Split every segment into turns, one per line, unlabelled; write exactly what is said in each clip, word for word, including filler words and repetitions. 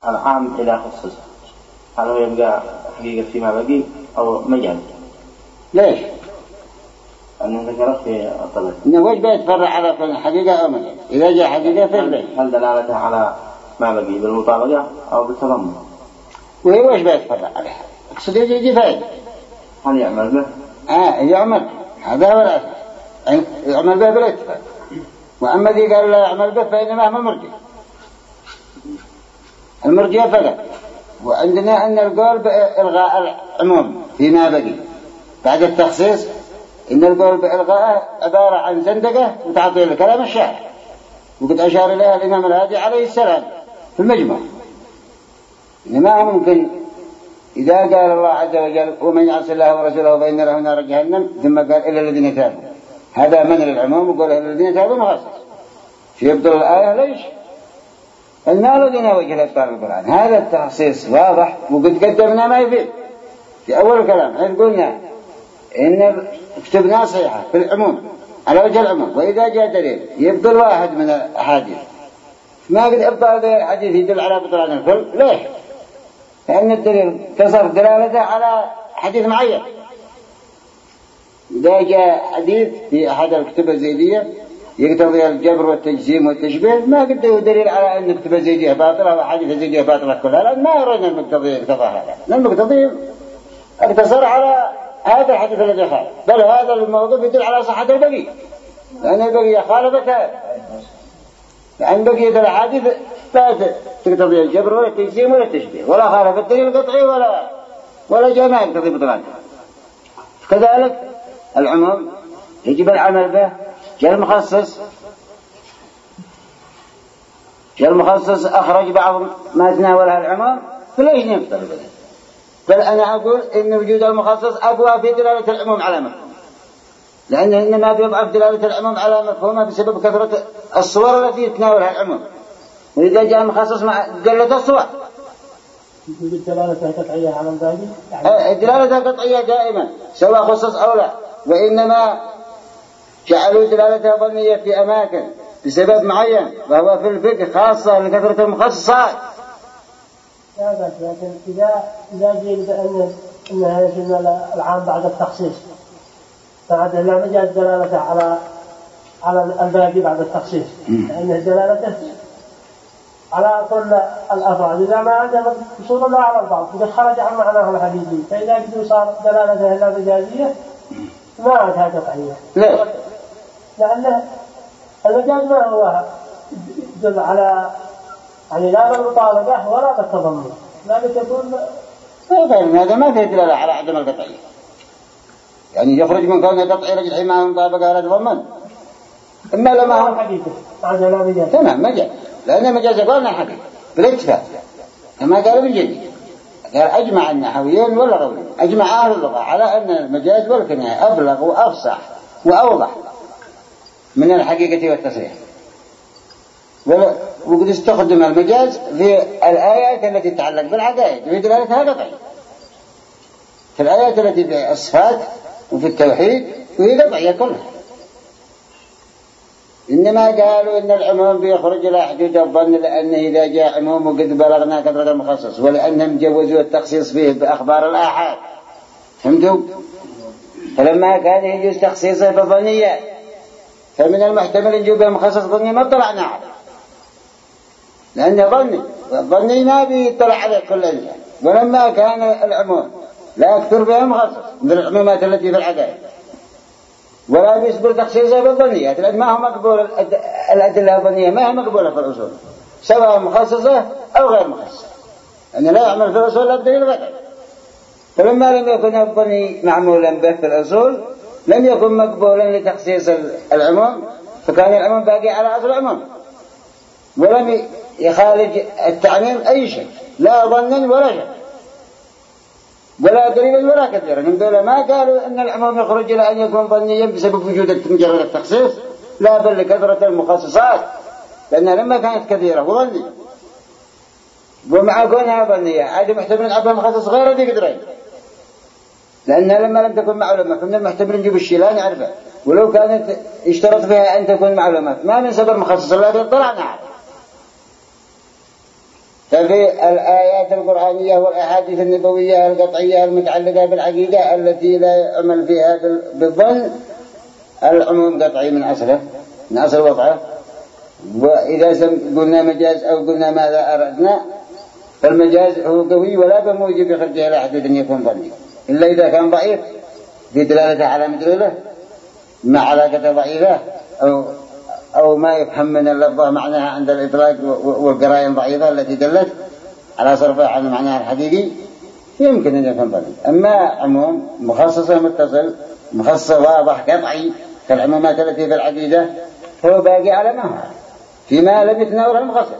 العام إلى خصوص، هل هو يبقى حقيقة فيما بقي أو مجاز؟
ليش؟
أنه ذكرت في الطلب
إنه وش بيتفرع على حقيقة أو مجاز؟ إذا جاء حقيقة فين؟
هل دلالته على ما بقي بالمطابقة أو بالتضمن؟
وهي وش بيتفرع عليها؟ أقصد يجي فائدة.
هل يعمل به؟
آه يعمل، هذا هو الأساس، يعني يعمل به بالاتفاق. وأما ذي قال لا يعمل به فإنما هم مرجع المرجع فقط. وعندنا أن القول بإلغاء العموم فيما بقي بعد التخصيص، إن القول بإلغاءه عبارة عن زندقة وتعطيل الكلام الشارع، وقد أشار إليها الإمام الهادي عليه السلام في المجموع. إنما ممكن إذا قال الله عز وجل ومن يعص الله ورسوله فإن له نار جهنم، ثم قال إلا الذين تابوا، هذا من للعموم، وقال إلا الذين تابوا مخصص يبطل الآية. ليش؟ ما لدينا وجه لإبطال القرآن، هذا التخصيص واضح وقد قدمنا ما يفيد في أول الكلام. حيث قلنا إن كتبنا صيحة في العموم على وجه العموم، وإذا جاء دليل يبطل واحد من الأحاديث ما قد إبطال الحديث يدل على بطلان الكل. ليش؟ لأن الدليل تصرف دلالته على حديث معين. إذا جاء حديث في أحد الكتب الزيدية يقتضي الجبر والتجسيم والتشبيه، ما قد دليل على أن الكتب الزيدية باطلة وحديث الزيدية باطلة كلها، لأن ما يرون المقتضي اقتضى هذا، لأن المقتضي اقتصر على هذا الحديث الذي خالف، بل هذا الموضوع يدل على صحة البقية، لأن البقية خالفتها، لأن بقية الحديث لا تقتضي الجبر ولا التجسيم ولا التشبيه، ولا خالف الدليل القطعي ولا ولا جاء ما يقتضي بطلانه. كذلك العموم يجب العمل به. جاء المخصص جاء المخصص أخرج بعض ما تناولها العموم، فليش نبطل به؟ بل أنا أقول إن وجود المخصص أقوى في دلالة العموم على مفهوم، لأنه إنما بيضعف دلالة العموم على مفهومه بسبب كثرة الصور التي يتناولها العموم، وإذا جاء المخصص مع قلة الصور.
الدلالة القطعية على الباقي؟
الدلالة القطعية دائما سواء خصص أو لا، وإنما جعلوا دلالتها ظنية في أماكن بسبب معين، وهو في الفقه خاصة لكثرة المخصصات.
لا بس لكن إذا إذا جيل بأن إنها يجب العام بعد التخصيص، فهذا لا مجال دلالته على على الباقي بعد التخصيص، لأن دلالته على كل الأفراد. إذا ما عنده وصول الله على البعض وقد خرج عن معناه الحديثي، فإذا قد صار دلالته إلا مجازية ما عاد هذا قطعية.
ليش؟
لأن المجاز ما هو يدل على يعني لا بالمطالبة ولا بالتضمن، لا بتكون
هذا ما فيه دلالة على عدم القطعية، يعني يخرج من كونه قطعي رجل ما هو مطابقة ولا تضمن. إما لما هو
حديثه بعد لا مجاز.
تمام مجاز، لأن مجاز قولنا حقيقة بالاتفاق، كما قال ابن جدي قال أجمع النحويين واللغويين، أجمع أهل اللغة على أن المجاز والكناية أبلغ وأفصح وأوضح من الحقيقة والتصريح. وقد استخدم المجاز في الآيات التي تتعلق بالعقائد وفي دلالتها قطعية، في الآيات التي في الصفات وفي التوحيد وهي قطعية كلها. إنما قالوا إن العموم بيخرج إلى حدود الظن، لأنه إذا جاء عموم وقد بلغنا كثرة المخصص، ولأنهم جوزوا التخصيص فيه بأخبار الآحاد. فهمتوا؟ فلما كان يجوز تخصيصه بالظنية فمن المحتمل أن يجوب المخصص ظني ما اطلعنا عليه، لأنه ظني، والظني ما بيطلع عليه كل إنسان. ولما كان العموم لا يكثر بها المخصص من العمومات التي في العقائد، ولا بيصبر تخصيصها بالظنيات، لأن ما هو مقبول الأدلة الظنية ما هي مقبولة في الأصول سواء مخصصة أو غير مخصصة، لأن لا يعمل في الأصول الدليل الغير. فلما لم يكن الظني معمولا به في الأصول لم يكن مقبولا لتخصيص العموم، فكان العموم باقي على أصل العموم، ولم يخالج التعميم أي شيء، لا ظنا ولا شيء ولا دليلا ولا كثيرا. من دول ما قالوا أن العموم يخرج إلى أن يكون ظنيا بسبب وجود مجرد التخصيص، لا بل لكثرة المخصصات، لأنها لما كانت كثيرة وظنية ومع كونها ظنية عاد محتمل أبها مخصص غير ذي قدرين، لأنها لما لم تكن معلومة فمن المحتمل نجيب الشيء لا نعرفه، ولو كانت اشترط فيها أن تكون معلومات ما من سبب مخصص الذي اطلعنا عليه. ففي الآيات القرآنية والأحاديث النبوية القطعية المتعلقة بالعقيدة التي لا يعمل فيها بالظن العموم قطعي من أصله من أصل وضعه. وإذا قلنا مجاز أو قلنا ماذا أردنا فالمجاز هو قوي ولا بموجب يخرجه إلى حدود أن يكون ظني إلا إذا كان ضعيف في دلالته على مدلوله مع علاقة ضعيفة أو أو ما يفهم من اللفظة معناها عند الإطلاق والقرائن ضعيفة التي دلت على صرفها عن معناها الحقيقي يمكن أن يكون ظني. أما عموم مخصصة متصل مخصص واضح قطعي كالعمومات التي في العقيدة هو باقي على ما هو فيما لم يتناوله المخصص.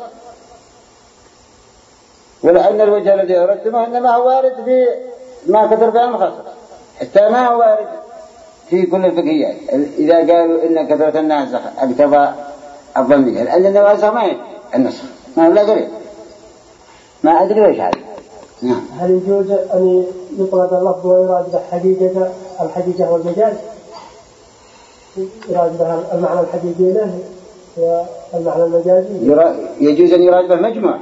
ولأن الوجه الذي أردتمه إنما هو وارد في ما كثر فيه المخصص حتى ما هو وارد في كل الفقهيات. إذا قالوا إن كثرة الناسخ اقتضى الظنية لأن النواسخ ما النسخ ما هو لا قريب ما أدري وش هذا.
هل يجوز أن يطلب اللفظ ويراد بحقيقة الحقيقة والمجاز يراد بها المعنى الحقيقي له والمعنى المجازي؟
يجوز أن يراد به مجموع.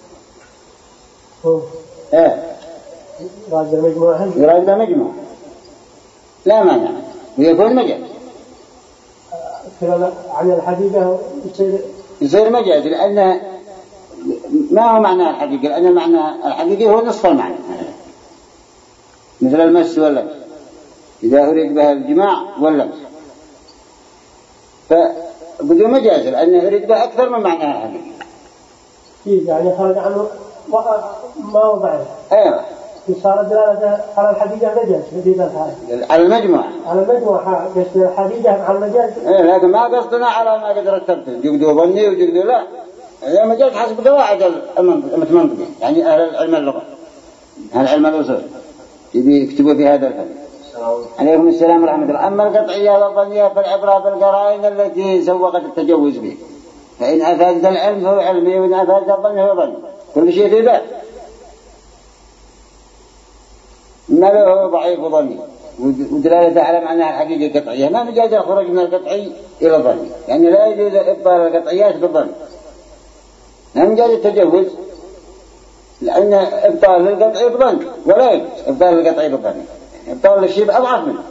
إيه
يراد به مجموع.
يراد به مجموع لا مانع ويكون مجاز.
عن الحقيقة يصير
يصير مجاز لأن ما هو معنى الحقيقي لأن المعنى الحقيقي هو نصف المعنى مثل المس واللمس إذا أريد بها الجماع واللمس فبدون مجاز لأنه يريد بها أكثر من معنى الحقيقي.
يعني خرج عنه ما هو ضعيف.
أيوة
صار دلالة على الحقيقة مجاز في هذا
على المجموعة
على المجموعة قصد الحقيقة على المجاز.
إيه لكن ما قصدنا على ما قد رتبته جقدوا ظني وجقدوا لا هذا مجاز حسب قواعد المتمنطقين يعني أهل العلم اللغة أهل علم الأصول يكتبوا في هذا الفن. عليكم السلام ورحمة الله. أما القطعية والظنية فالعبرة بالقرائن التي سوقت التجوز به فإن أفادت العلم فهو علمي وإن أفادت الظن هو ظني كل شيء في ذات ما له ضعيف وظني ودلالته على معناها الحقيقة قطعية ما مجاز الخروج من القطعي إلى الظني يعني لا يجوز إبطال القطعيات بالظن ما مجاز التجوز لأن إبطال القطعي بظن ولا يجوز إبطال القطعي بالظن إبطال الشيء أضعف منه.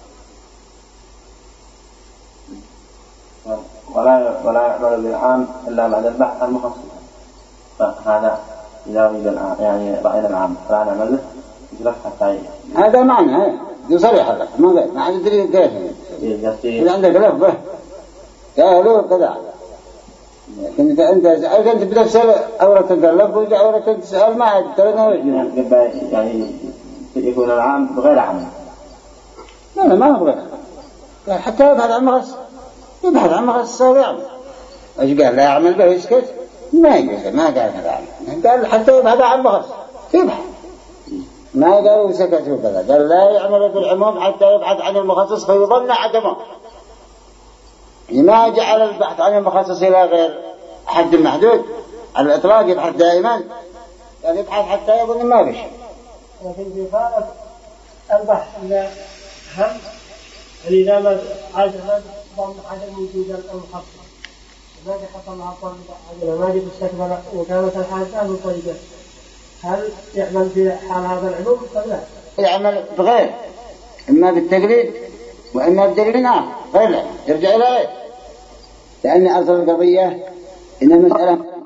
ولا ولا يعمل بالعام إلا بعد البحث المخصص فهذا إذا أريد العام يعني رأينا العام فلا نعمل به يجلس حتى
هذا معنى يصرح هذا ما غير ما عاد تدري كيف إذا عندك لفظة قالوا كذا لكن إذا أنت أنت بتسأل أورة تقلب وإذا أورة تسأل ما عاد ترى نوجه
يعني يكون العام بغير عمل.
لا لا ما هو بغير عمل حتى يبحث عن مخصص يبحث عن مخصص أو يعمل إيش قال لا يعمل به يسكت ما يجوز ما قال هذا عمل قال حتى يبحث عن مخصص يبحث ما قالوا سكتوا كذا قال لا يعمل بالعموم حتى يبحث عن المخصص فيظن عدمه ما جعل البحث عن المخصص إلى غير حد محدود على الإطلاق يبحث دائما يعني يبحث حتى يظن ما بشي.
لكن في فارق البحث إذا هم إذا ما عاد ما ضمن عدم وجود المخصص ما حصل لها طالب ما جد استكبر وكانت الحادثة من طريقه هل يعمل في حال هذا العلوم فلا
يعمل بغير إما بالتقليد وإما بدليل آخر غير يرجع إلى غير لأن أصل القضية إن المسألة